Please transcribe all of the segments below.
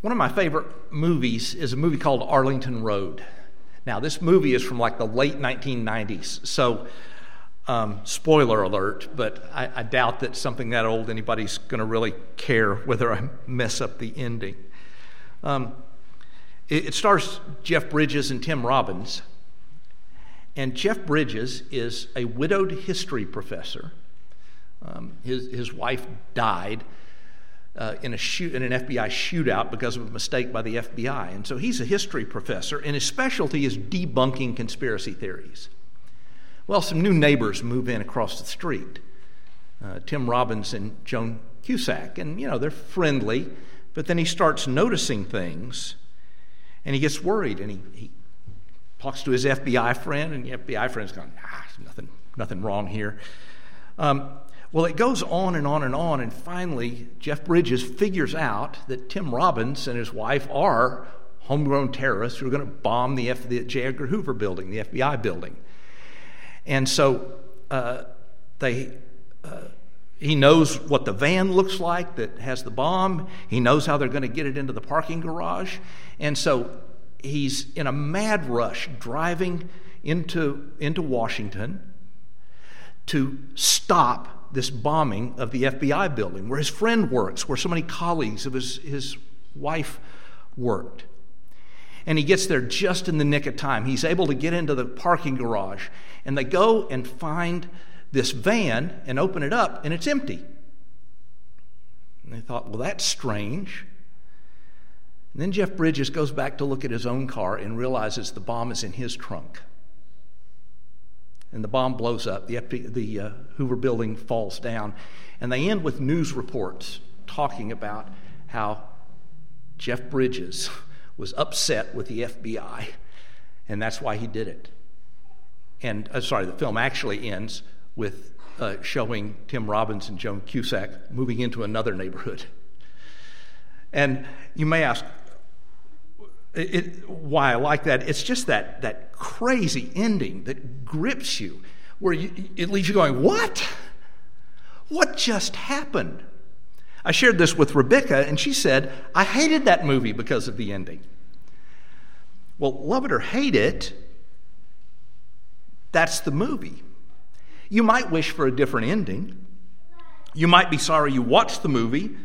One of my favorite movies is a movie called Arlington Road. Now, this movie is from like the late 1990s, so spoiler alert, but I doubt that something that old anybody's going to really care whether I mess up the ending. It stars Jeff Bridges and Tim Robbins, and Jeff Bridges is a widowed history professor. His wife died in an FBI shootout because of a mistake by the FBI. And so he's a history professor, and his specialty is debunking conspiracy theories. Well, some new neighbors move in across the street, Tim Robbins and Joan Cusack. And, they're friendly, but then he starts noticing things, and he gets worried, and he talks to his FBI friend, and the FBI friend's going, nothing wrong here. Well, it goes on and on and on, and finally, Jeff Bridges figures out that Tim Robbins and his wife are homegrown terrorists who are going to bomb the J. Edgar Hoover building, the FBI building. And so he knows what the van looks like that has the bomb. He knows how they're going to get it into the parking garage. And so he's in a mad rush driving into Washington to stop this bombing of the FBI building where his friend works, where so many colleagues of his wife worked. And he gets there just in the nick of time. He's able to get into the parking garage, and they go and find this van and open it up, and it's empty. And they thought, well, that's strange. And then Jeff Bridges goes back to look at his own car and realizes the bomb is in his trunk. And the bomb blows up. The Hoover building falls down. And they end with news reports talking about how Jeff Bridges was upset with the FBI, and that's why he did it. And the film actually ends with showing Tim Robbins and Joan Cusack moving into another neighborhood. And you may ask why I like that. It's just that crazy ending that grips you, where it leaves you going, what? What just happened? I shared this with Rebecca, and she said, I hated that movie because of the ending. Well, love it or hate it, that's the movie. You might wish for a different ending. You might be sorry you watched the movie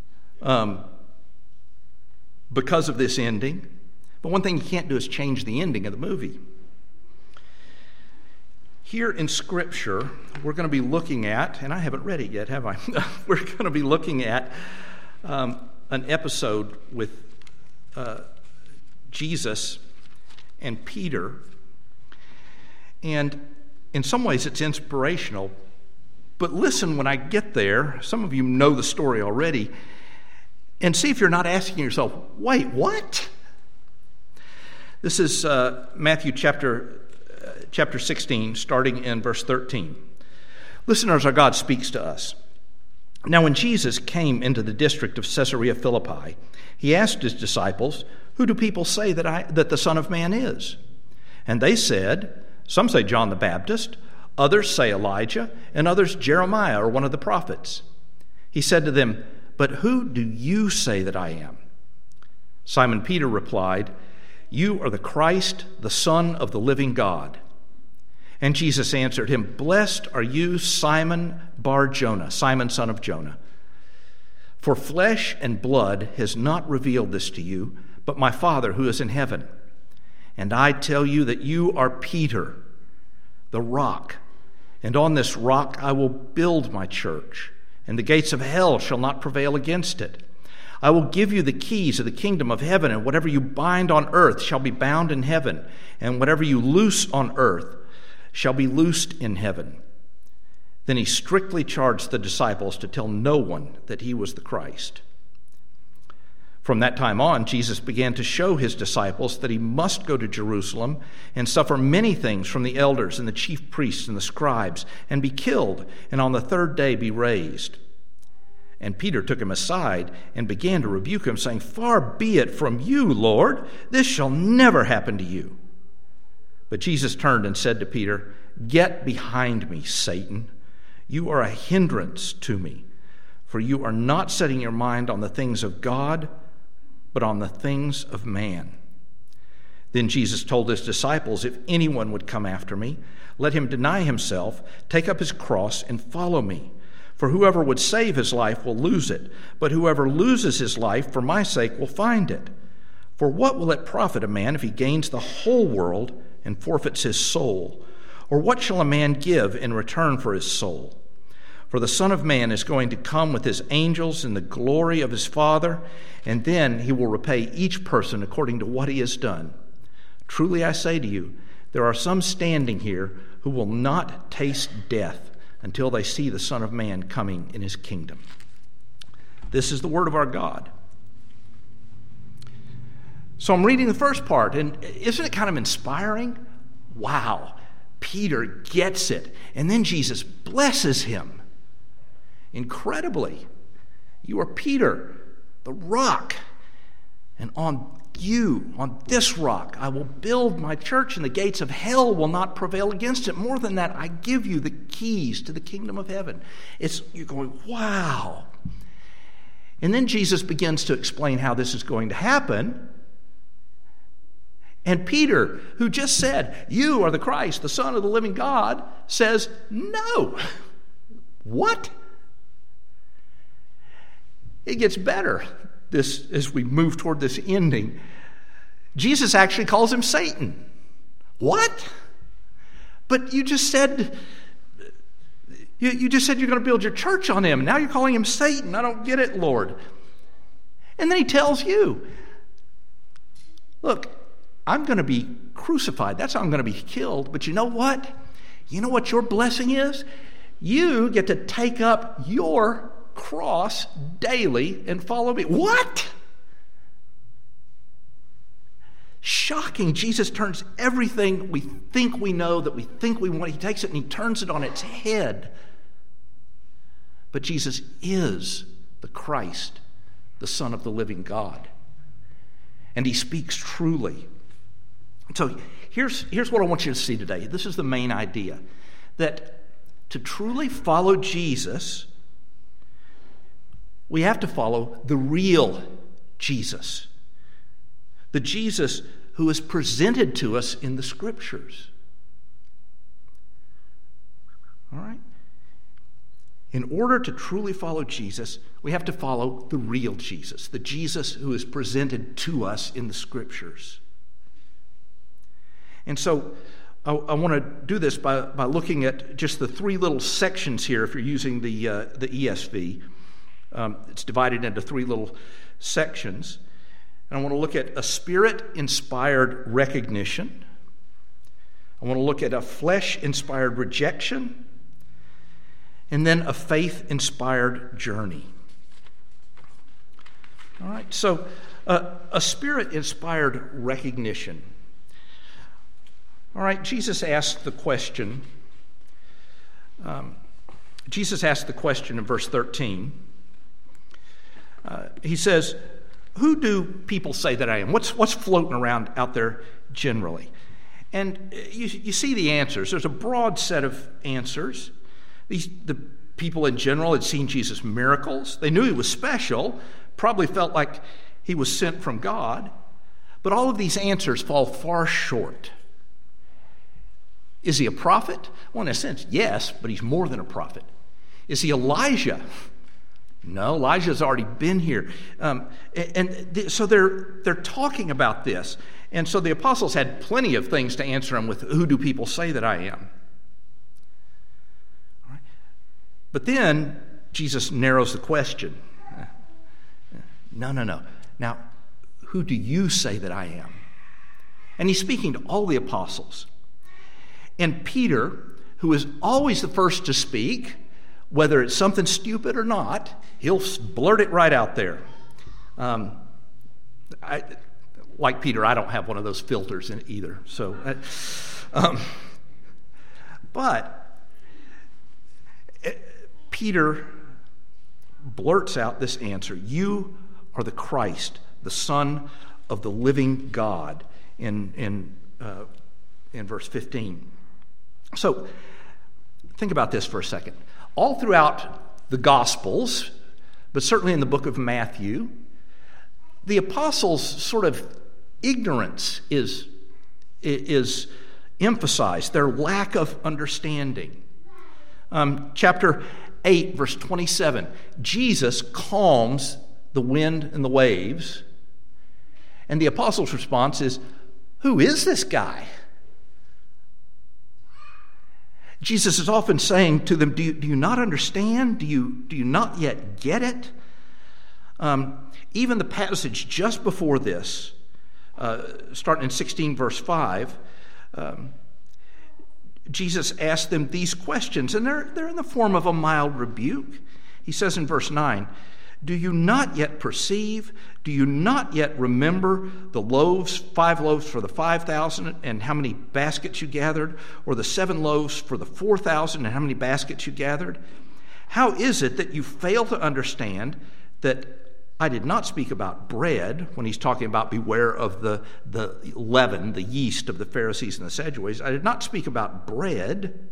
because of this ending. But one thing you can't do is change the ending of the movie. Here in Scripture, we're going to be looking at, and I haven't read it yet, have I? We're going to be looking at an episode with Jesus and Peter. And in some ways it's inspirational. But listen when I get there. Some of you know the story already. And see if you're not asking yourself, wait, what? This is Matthew chapter 16, starting in verse 13. Listen as our God speaks to us. Now when Jesus came into the district of Caesarea Philippi, he asked his disciples, who do people say that the Son of Man is? And they said, some say John the Baptist, others say Elijah, and others Jeremiah or one of the prophets. He said to them, but who do you say that I am? Simon Peter replied, you are the Christ, the Son of the living God. And Jesus answered him, blessed are you, Simon Bar-Jonah, Simon son of Jonah. For flesh and blood has not revealed this to you, but my Father who is in heaven. And I tell you that you are Peter, the rock, and on this rock I will build my church, and the gates of hell shall not prevail against it. I will give you the keys of the kingdom of heaven, and whatever you bind on earth shall be bound in heaven, and whatever you loose on earth shall be loosed in heaven. Then he strictly charged the disciples to tell no one that he was the Christ. From that time on, Jesus began to show his disciples that he must go to Jerusalem and suffer many things from the elders and the chief priests and the scribes, and be killed, and on the third day be raised. And Peter took him aside and began to rebuke him, saying, far be it from you, Lord, this shall never happen to you. But Jesus turned and said to Peter, get behind me, Satan. You are a hindrance to me, for you are not setting your mind on the things of God, but on the things of man." Then Jesus told his disciples, "If anyone would come after me, let him deny himself, take up his cross, and follow me. For whoever would save his life will lose it, but whoever loses his life for my sake will find it. For what will it profit a man if he gains the whole world and forfeits his soul? Or what shall a man give in return for his soul? For the Son of Man is going to come with his angels in the glory of his Father, and then he will repay each person according to what he has done. Truly I say to you, there are some standing here who will not taste death until they see the Son of Man coming in his kingdom." This is the word of our God. So I'm reading the first part, and isn't it kind of inspiring? Wow, Peter gets it. And then Jesus blesses him incredibly. "You are Peter, the rock, and on this rock, I will build my church, and the gates of hell will not prevail against it. More than that, I give you the keys to the kingdom of heaven." You're going, wow. And then Jesus begins to explain how this is going to happen. And Peter, who just said, "You are the Christ, the Son of the living God," says, "No." What? It gets better as we move toward this ending. Jesus actually calls him Satan. What? But you just said you're going to build your church on him. Now you're calling him Satan. I don't get it, Lord. And then he tells you, "Look, I'm going to be crucified. That's how I'm going to be killed. But you know what? You know what your blessing is? You get to take up your cross daily and follow me." What? Shocking. Jesus turns everything we think we know, that we think we want, he takes it and he turns it on its head. But Jesus is the Christ, the Son of the living God. And he speaks truly. So here's what I want you to see today. This is the main idea. That to truly follow Jesus, we have to follow the real Jesus. The Jesus who is presented to us in the Scriptures. All right? In order to truly follow Jesus, we have to follow the real Jesus, the Jesus who is presented to us in the Scriptures. And so I want to do this by looking at just the three little sections here if you're using the ESV. It's divided into three little sections. And I want to look at a Spirit-inspired recognition. I want to look at a flesh-inspired rejection. And then a faith-inspired journey. All right, so a Spirit-inspired recognition. All right, Jesus asked the question. In verse 13. He says, "Who do people say that I am?" What's floating around out there generally? And you see the answers. There's a broad set of answers. The people in general had seen Jesus' miracles. They knew he was special, probably felt like he was sent from God. But all of these answers fall far short. Is he a prophet? Well, in a sense, yes, but he's more than a prophet. Is he Elijah? No, Elijah's already been here. So they're talking about this. And so the apostles had plenty of things to answer him with, "Who do people say that I am?" All right. But then Jesus narrows the question. No. Now, who do you say that I am? And he's speaking to all the apostles. And Peter, who is always the first to speak, whether it's something stupid or not, he'll blurt it right out there. Like Peter, I don't have one of those filters in either. But Peter blurts out this answer: "You are the Christ, the Son of the living God," in verse 15. So think about this for a second. All throughout the Gospels, but certainly in the book of Matthew, the apostles' sort of ignorance is emphasized, their lack of understanding. Chapter 8, verse 27, Jesus calms the wind and the waves, and the apostles' response is, "Who is this guy?" Jesus is often saying to them, do you not understand? Do you not yet get it? Even the passage just before this, starting in 16 verse 5, Jesus asked them these questions, and they're in the form of a mild rebuke. He says in verse 9, "Do you not yet perceive? Do you not yet remember the loaves, 5 loaves for the 5,000, and how many baskets you gathered? Or the 7 loaves for the 4,000, and how many baskets you gathered? How is it that you fail to understand that I did not speak about bread," when he's talking about beware of the leaven, the yeast of the Pharisees and the Sadducees. "I did not speak about bread.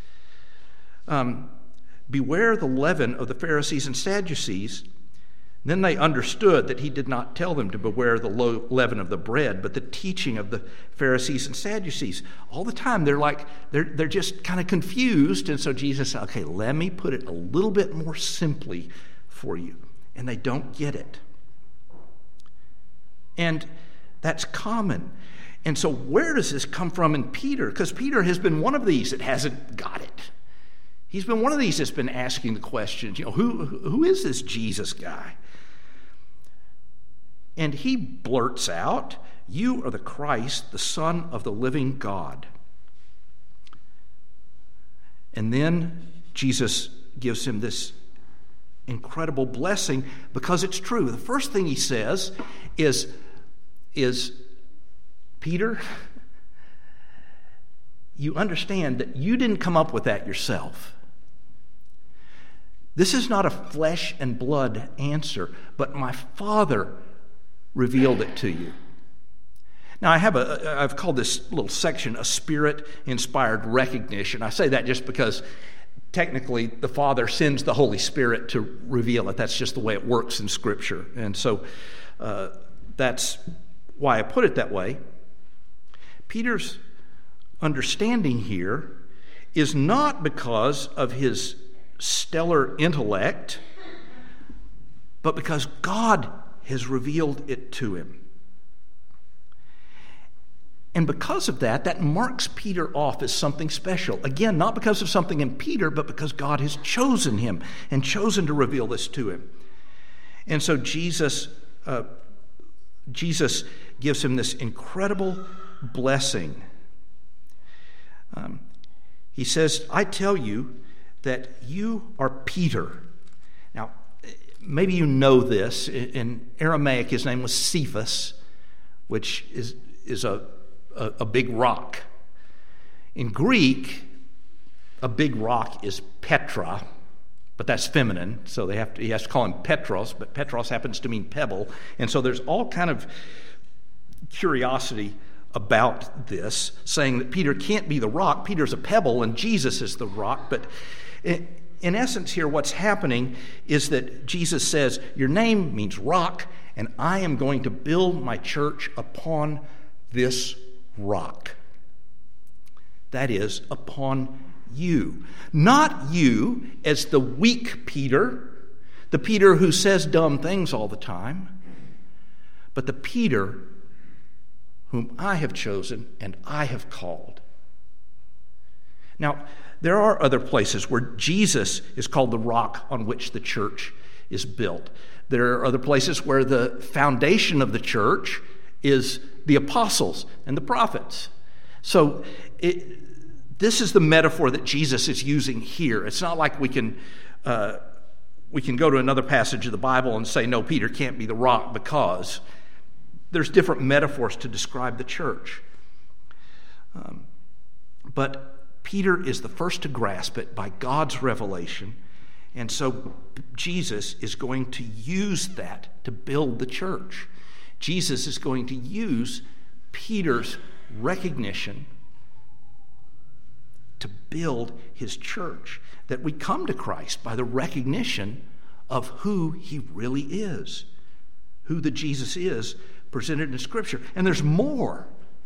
Beware the leaven of the Pharisees and Sadducees." Then they understood that he did not tell them to beware the leaven of the bread, but the teaching of the Pharisees and Sadducees. All the time they're just kind of confused, and so Jesus said, "Okay, let me put it a little bit more simply for you." And they don't get it. And that's common. And so where does this come from in Peter? Because Peter has been one of these that hasn't got it. He's been one of these that's been asking the questions, who is this Jesus guy? And he blurts out, "You are the Christ, the Son of the living God." And then Jesus gives him this incredible blessing because it's true. The first thing he says is Peter, you understand that you didn't come up with that yourself. This is not a flesh and blood answer, but my Father revealed it to you. Now, I've called this little section a Spirit-inspired recognition. I say that just because technically the Father sends the Holy Spirit to reveal it. That's just the way it works in Scripture. And so that's why I put it that way. Peter's understanding here is not because of his stellar intellect, but because God has revealed it to him. And because of that marks Peter off as something special. Again, not because of something in Peter, but because God has chosen him and chosen to reveal this to him. And so Jesus gives him this incredible blessing. He says, "I tell you that you are Peter." Now, maybe you know this. In Aramaic, his name was Cephas, which is a big rock. In Greek, a big rock is Petra, but that's feminine, so he has to call him Petros, but Petros happens to mean pebble. And so there's all kind of curiosity about this, saying that Peter can't be the rock. Peter's a pebble and Jesus is the rock. But in essence here, what's happening is that Jesus says, your name means rock, and I am going to build my church upon this rock. That is, upon you. Not you as the weak Peter, the Peter who says dumb things all the time, but the Peter whom I have chosen and I have called. Now, there are other places where Jesus is called the rock on which the church is built. There are other places where the foundation of the church is the apostles and the prophets. So this is the metaphor that Jesus is using here. It's not like we can go to another passage of the Bible and say, no, Peter can't be the rock, because there's different metaphors to describe the church. But Peter is the first to grasp it by God's revelation, and so Jesus is going to use that to build the church. Jesus is going to use Peter's recognition to build his church, that we come to Christ by the recognition of who he really is, who the Jesus is presented in Scripture. And there's more.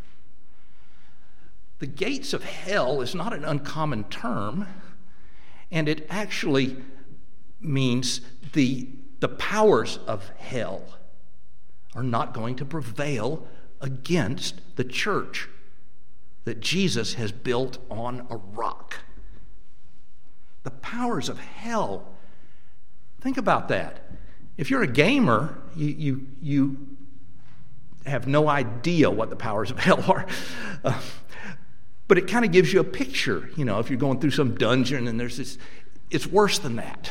The gates of hell is not an uncommon term, and it actually means the powers of hell are not going to prevail against the church that Jesus has built on a rock. The powers of hell. Think about that. If you're a gamer, you have no idea what the powers of hell are. But it kind of gives you a picture. You know, if you're going through some dungeon and there's this, it's worse than that.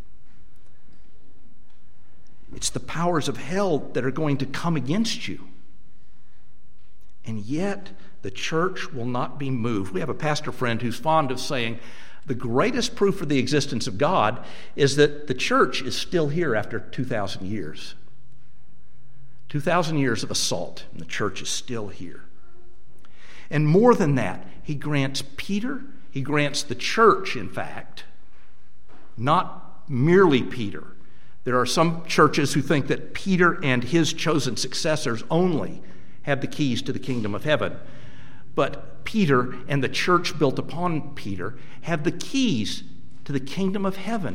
It's the powers of hell that are going to come against you. And yet, the church will not be moved. We have a pastor friend who's fond of saying, the greatest proof for the existence of God is that the church is still here after 2,000 years. 2,000 years of assault, and the church is still here. And more than that, he grants Peter, he grants the church, in fact, not merely Peter. There are some churches who think that Peter and his chosen successors only have the keys to the kingdom of heaven. But Peter and the church built upon Peter have the keys to the kingdom of heaven.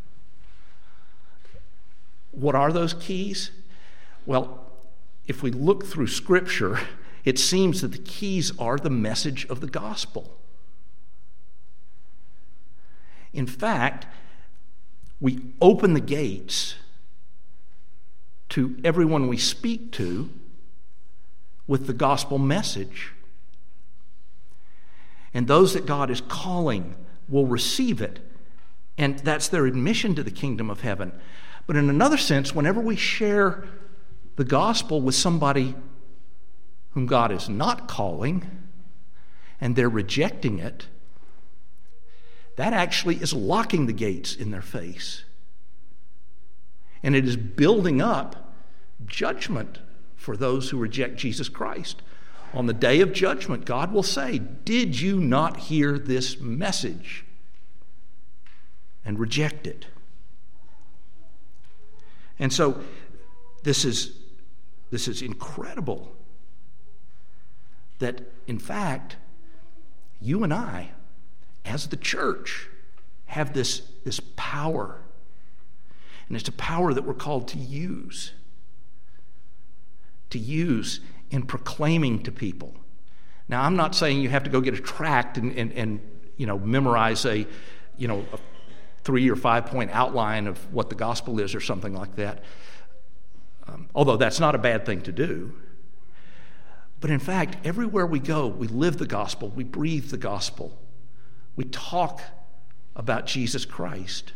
What are those keys? Well, if we look through Scripture, it seems that the keys are the message of the gospel. In fact, we open the gates to everyone we speak to with the gospel message. And those that God is calling will receive it. And that's their admission to the kingdom of heaven. But in another sense, whenever we share the gospel with somebody whom God is not calling, and they're rejecting it, that actually is locking the gates in their face. And it is building up judgment for those who reject Jesus Christ. On the day of judgment, God will say, "Did you not hear this message?" and reject it. And so this is incredible that, in fact, you and I, as the church, have this power. And it's a power that we're called to use in proclaiming to people. Now, I'm not saying you have to go get a tract and memorize a 3 or 5 point outline of what the gospel is or something like that. Although that's not a bad thing to do. But in fact, everywhere we go, we live the gospel, we breathe the gospel, we talk about Jesus Christ.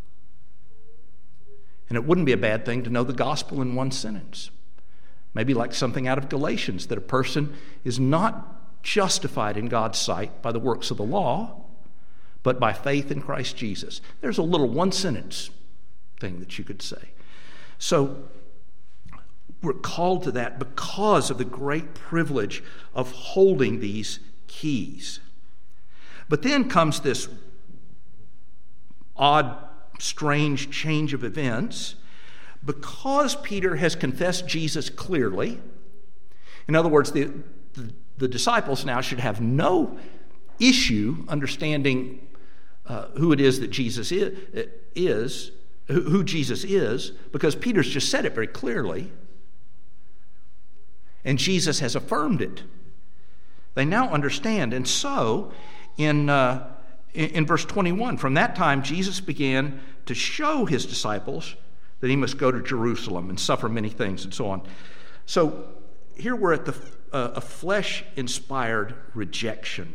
And it wouldn't be a bad thing to know the gospel in one sentence. Maybe like something out of Galatians, that a person is not justified in God's sight by the works of the law, but by faith in Christ Jesus. There's a little one-sentence thing that you could say. So we're called to that because of the great privilege of holding these keys. But then comes this odd, strange change of events. Because Peter has confessed Jesus clearly, in other words, the disciples now should have no issue understanding who it is that Jesus is, who Jesus is, because Peter's just said it very clearly, and Jesus has affirmed it. They now understand, and so in verse 21, from that time Jesus began to show his disciples that he must go to Jerusalem and suffer many things and so on. So here we're at a flesh-inspired rejection.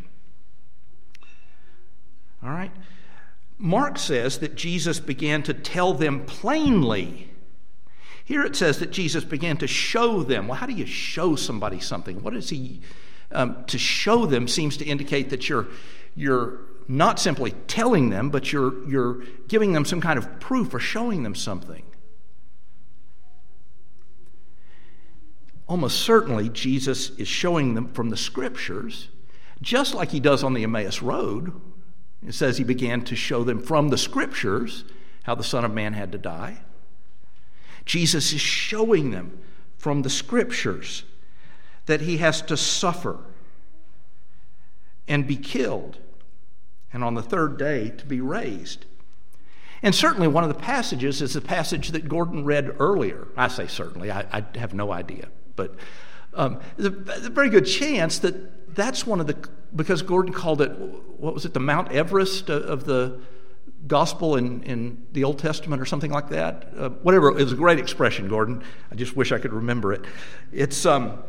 All right? Mark says that Jesus began to tell them plainly. Here it says that Jesus began to show them. Well, how do you show somebody something? What is he? To show them seems to indicate that you're not simply telling them, but you're giving them some kind of proof or showing them something. Almost certainly, Jesus is showing them from the Scriptures, just like he does on the Emmaus Road. It says he began to show them from the Scriptures how the Son of Man had to die. Jesus is showing them from the Scriptures that he has to suffer and be killed, and on the third day to be raised. And certainly one of the passages is the passage that Gordon read earlier. I say certainly, I have no idea. But there's a very good chance that that's one of the, because Gordon called it, what was it, the Mount Everest of the gospel in the Old Testament or something like that? Whatever, it was a great expression, Gordon. I just wish I could remember it. It's,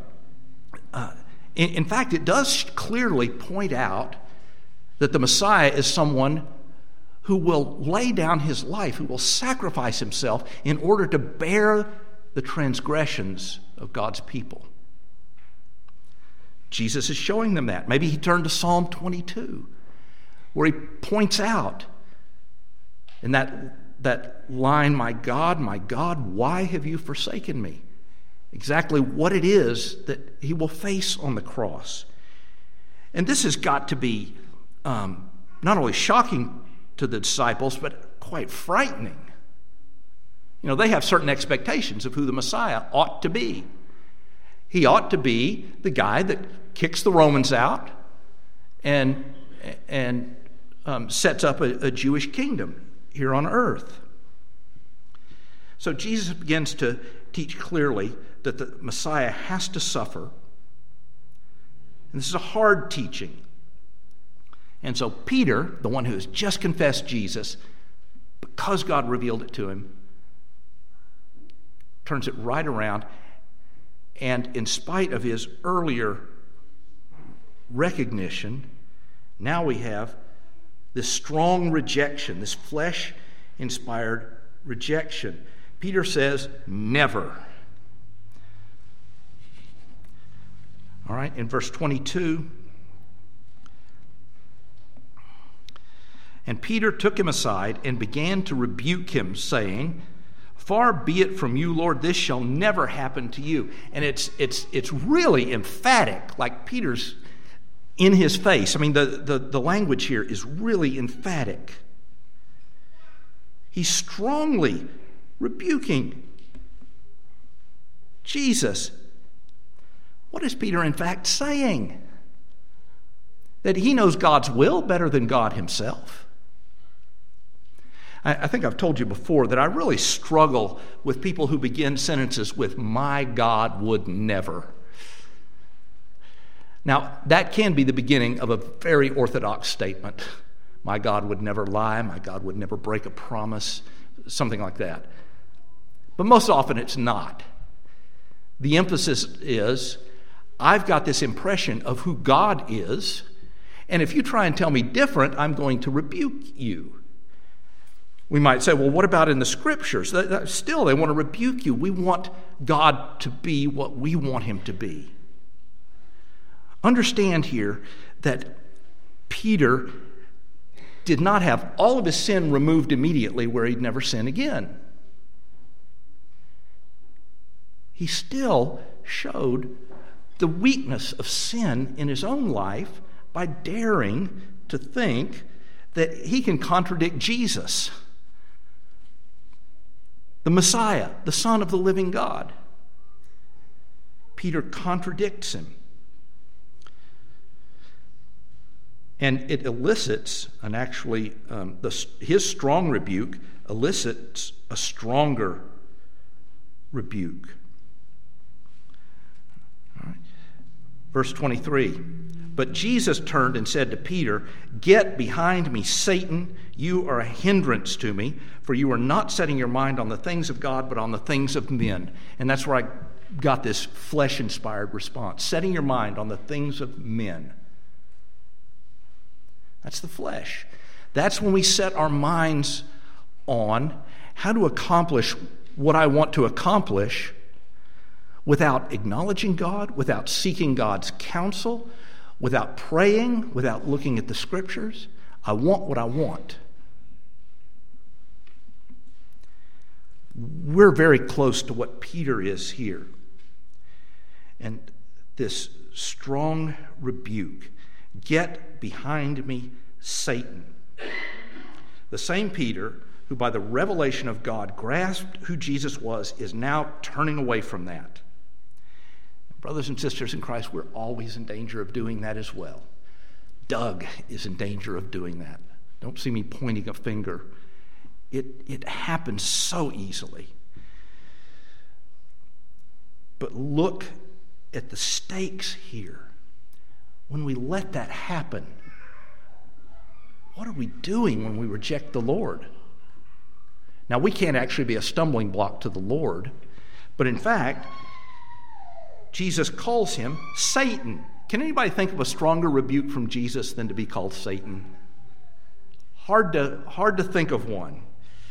in fact, it does clearly point out that the Messiah is someone who will lay down his life, who will sacrifice himself in order to bear the transgressions of God's people. Jesus is showing them that. Maybe he turned to Psalm 22, where he points out in that line, my God, why have you forsaken me?" Exactly what it is that he will face on the cross. And this has got to be not only shocking to the disciples, but quite frightening. You know, they have certain expectations of who the Messiah ought to be. He ought to be the guy that kicks the Romans out and sets up a Jewish kingdom here on earth. So Jesus begins to teach clearly that the Messiah has to suffer. And this is a hard teaching. And so Peter, the one who has just confessed Jesus, because God revealed it to him, turns it right around. And in spite of his earlier recognition, now we have this strong rejection, this flesh-inspired rejection. Peter says, "Never." All right, in verse 22, "And Peter took him aside and began to rebuke him, saying, 'Far be it from you, Lord, this shall never happen to you.'" And it's really emphatic, like Peter's in his face. I mean, the language here is really emphatic. He's strongly rebuking Jesus. What is Peter in fact saying? That he knows God's will better than God himself. I think I've told you before that I really struggle with people who begin sentences with, "My God would never." Now, that can be the beginning of a very orthodox statement. My God would never lie. My God would never break a promise. Something like that. But most often it's not. The emphasis is, I've got this impression of who God is, and if you try and tell me different, I'm going to rebuke you. We might say, well, what about in the Scriptures? Still, they want to rebuke you. We want God to be what we want him to be. Understand here that Peter did not have all of his sin removed immediately where he'd never sin again. He still showed the weakness of sin in his own life by daring to think that he can contradict Jesus, the Messiah, the Son of the living God. Peter contradicts him. And it elicits, and actually his strong rebuke elicits a stronger rebuke. All right. Verse 23, "But Jesus turned and said to Peter, 'Get behind me, Satan. You are a hindrance to me, for you are not setting your mind on the things of God, but on the things of men.'" And that's where I got this flesh-inspired response. Setting your mind on the things of men. That's the flesh. That's when we set our minds on how to accomplish what I want to accomplish without acknowledging God, without seeking God's counsel, without praying, without looking at the Scriptures. I want what I want. We're very close to what Peter is here. And this strong rebuke, "Get behind me, Satan." The same Peter who by the revelation of God grasped who Jesus was, is now turning away from that. Brothers and sisters in Christ, we're always in danger of doing that as well. Doug is in danger of doing that. Don't see me pointing a finger. It happens so easily. But look at the stakes here. When we let that happen, what are we doing when we reject the Lord? Now, we can't actually be a stumbling block to the Lord, but in fact, Jesus calls him Satan. Can anybody think of a stronger rebuke from Jesus than to be called Satan? Hard to think of one.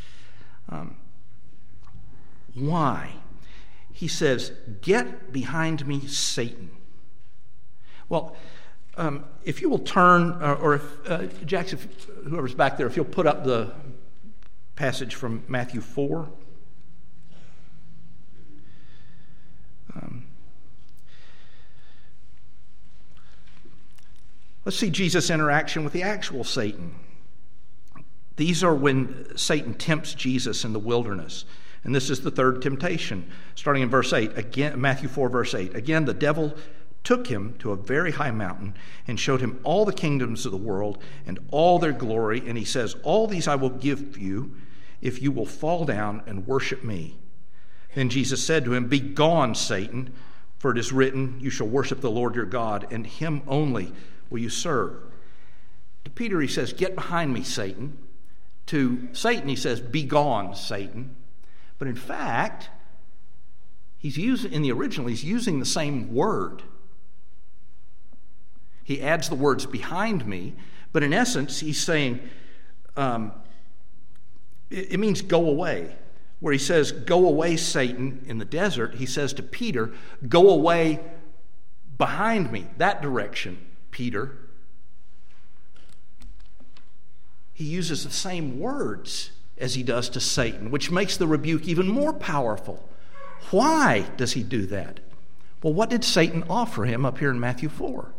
Why? He says, "Get behind me, Satan." Well, if you will turn, or if Jackson, whoever's back there, if you'll put up the passage from Matthew 4. Let's see Jesus' interaction with the actual Satan. These are when Satan tempts Jesus in the wilderness. And this is the third temptation, starting in verse 8. Again, Matthew 4, verse 8. Again, the devil took him to a very high mountain and showed him all the kingdoms of the world and all their glory. And he says, "All these I will give you if you will fall down and worship me." Then Jesus said to him, "Begone, Satan, for it is written, you shall worship the Lord your God, and him only will you serve." To Peter he says, "Get behind me, Satan." To Satan he says, "Begone, Satan." But in fact, in the original, he's using the same word. He adds the words "behind me," but in essence, he's saying, it means go away. Where he says, "Go away, Satan," in the desert, he says to Peter, "Go away behind me, that direction, Peter." He uses the same words as he does to Satan, which makes the rebuke even more powerful. Why does he do that? Well, what did Satan offer him up here in Matthew 4?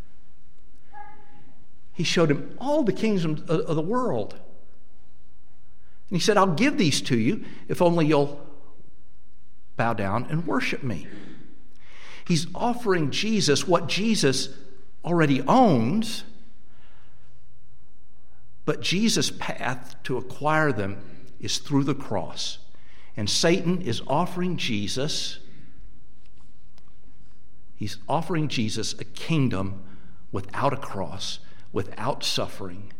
He showed him all the kingdoms of the world. And he said, "I'll give these to you if only you'll bow down and worship me." He's offering Jesus what Jesus already owns, but Jesus' path to acquire them is through the cross. And Satan is offering Jesus, he's offering Jesus a kingdom without a cross, without suffering.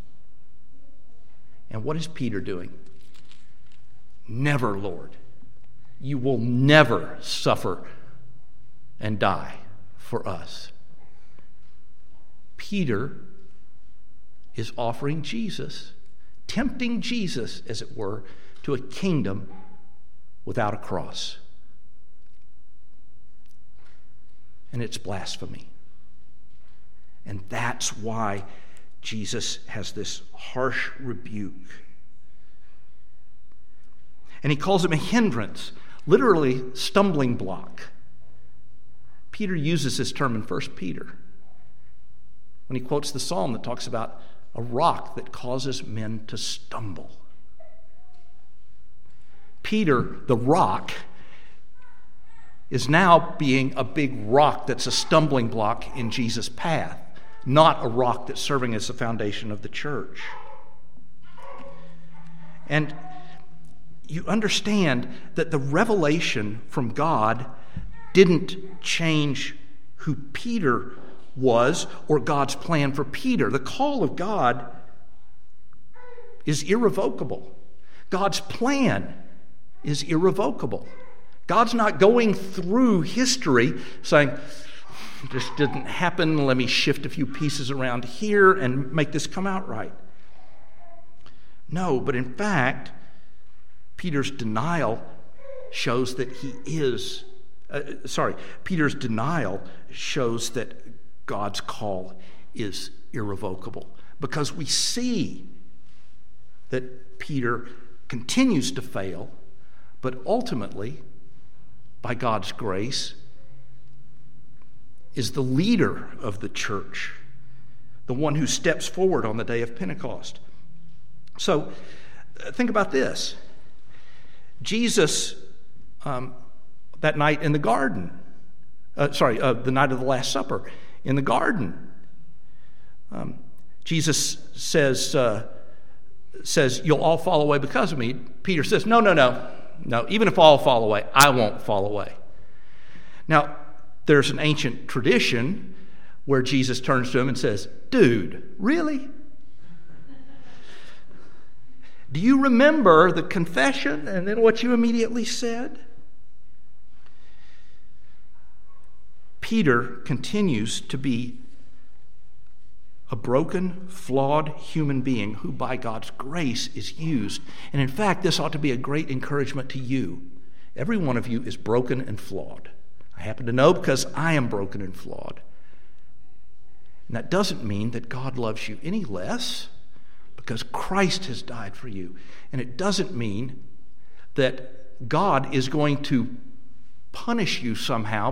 And what is Peter doing? Never, Lord. You will never suffer and die for us. Peter is offering Jesus, tempting Jesus, as it were, to a kingdom without a cross. And it's blasphemy. And that's why Jesus has this harsh rebuke. And he calls him a hindrance, literally stumbling block. Peter uses this term in 1 Peter when he quotes the psalm that talks about a rock that causes men to stumble. Peter, the rock, is now being a big rock that's a stumbling block in Jesus' path, not a rock that's serving as the foundation of the church. And you understand that the revelation from God didn't change who Peter was or God's plan for Peter. The call of God is irrevocable. God's plan is irrevocable. God's not going through history saying, "This didn't happen, let me shift a few pieces around here and make this come out right." No, but in fact, Peter's denial shows that Peter's denial shows that God's call is irrevocable, because we see that Peter continues to fail, but ultimately, by God's grace, is the leader of the church, the one who steps forward on the day of Pentecost. So, think about this. Jesus, that night in the garden, the night of the Last Supper in the garden, Jesus says, you'll all fall away because of me. Peter says, no, even if all fall away, I won't fall away. Now, there's an ancient tradition where Jesus turns to him and says, dude, really? Do you remember the confession and then what you immediately said? Peter continues to be a broken, flawed human being who by God's grace is used. And in fact, this ought to be a great encouragement to you. Every one of you is broken and flawed. I happen to know because I am broken and flawed. And that doesn't mean that God loves you any less, because Christ has died for you. And it doesn't mean that God is going to punish you somehow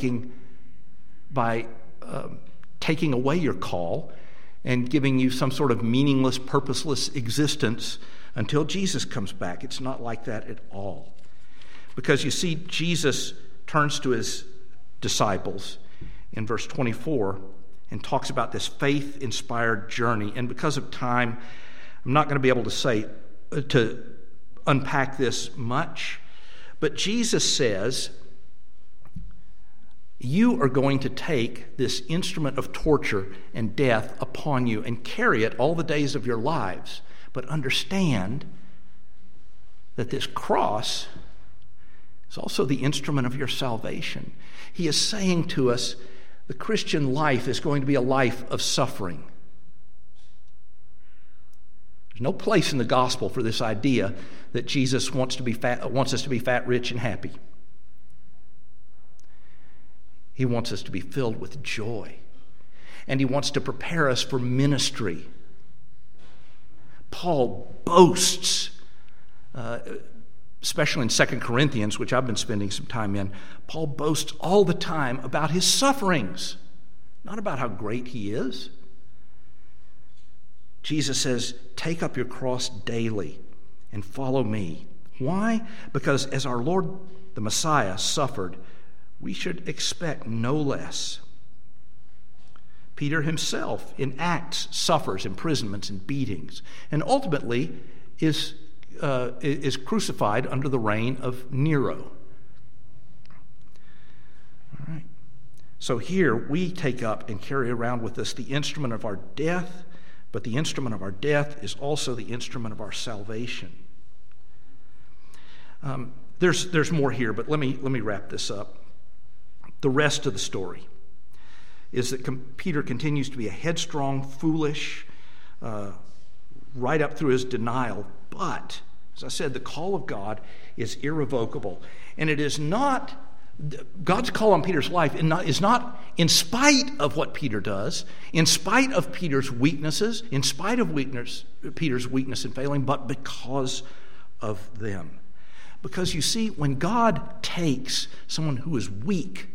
by taking away your call and giving you some sort of meaningless, purposeless existence until Jesus comes back. It's not like that at all. Because you see, Jesus turns to his disciples in verse 24 and talks about this faith-inspired journey. And because of time, I'm not going to be able to unpack this much. But Jesus says, you are going to take this instrument of torture and death upon you and carry it all the days of your lives. But understand that this cross is also the instrument of your salvation. He is saying to us, the Christian life is going to be a life of suffering. There's no place in the gospel for this idea that Jesus wants us to be fat, rich, and happy. He wants us to be filled with joy. And he wants to prepare us for ministry. Paul boasts, especially in 2 Corinthians, which I've been spending some time in, Paul boasts all the time about his sufferings, not about how great he is. Jesus says, take up your cross daily and follow me. Why? Because as our Lord, the Messiah, suffered, we should expect no less. Peter himself in Acts suffers imprisonments and beatings, and ultimately is crucified under the reign of Nero. All right. So here we take up and carry around with us the instrument of our death, but the instrument of our death is also the instrument of our salvation. There's more here, but let me wrap this up. The rest of the story is that Peter continues to be a headstrong, foolish, right up through his denial. But, as I said, the call of God is irrevocable. And it is not, God's call on Peter's life is not in spite of what Peter does, in spite of Peter's weaknesses, in spite of Peter's weakness and failing, but because of them. Because you see, when God takes someone who is weak,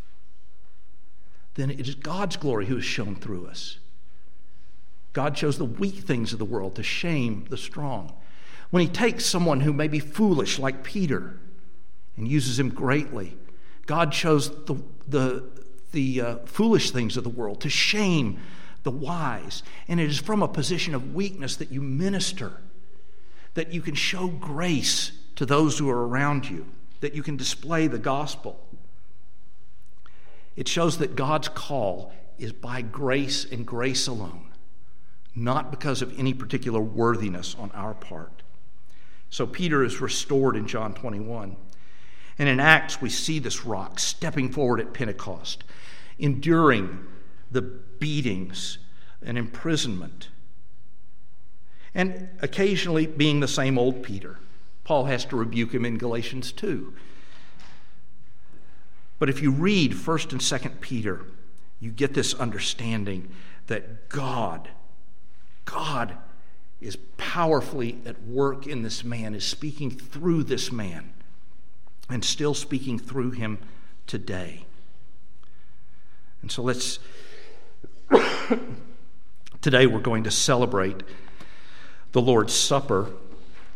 then it is God's glory who is shown through us. God chose the weak things of the world to shame the strong. When he takes someone who may be foolish like Peter and uses him greatly, God chose the foolish things of the world to shame the wise. And it is from a position of weakness that you minister, that you can show grace to those who are around you, that you can display the gospel. It shows that God's call is by grace and grace alone, not because of any particular worthiness on our part. So Peter is restored in John 21. And in Acts, we see this rock stepping forward at Pentecost, enduring the beatings and imprisonment, and occasionally being the same old Peter. Paul has to rebuke him in Galatians 2. But if you read 1 and 2 Peter, you get this understanding that God is powerfully at work in this man, is speaking through this man, and still speaking through him today. And so today we're going to celebrate the Lord's Supper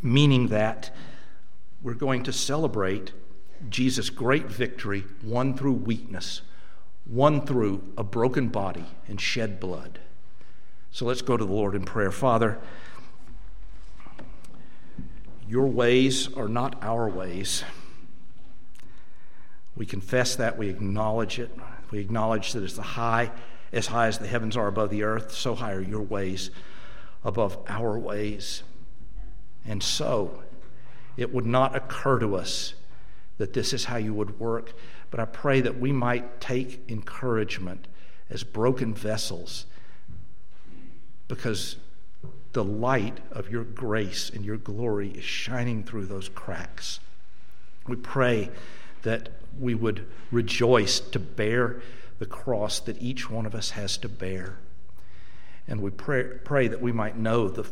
meaning that we're going to celebrate Jesus' great victory won through weakness, won through a broken body and shed blood. So let's go to the Lord in prayer. Father, your ways are not our ways. We confess that. We acknowledge it. We acknowledge that as high as the heavens are above the earth, so high are your ways above our ways. And so it would not occur to us that this is how you would work. But I pray that we might take encouragement as broken vessels, because the light of your grace and your glory is shining through those cracks. We pray that we would rejoice to bear the cross that each one of us has to bear. And we pray that we might know the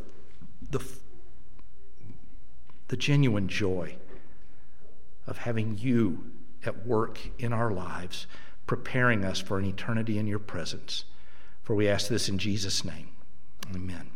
genuine joy of having you at work in our lives, preparing us for an eternity in your presence. For we ask this in Jesus' name. Amen.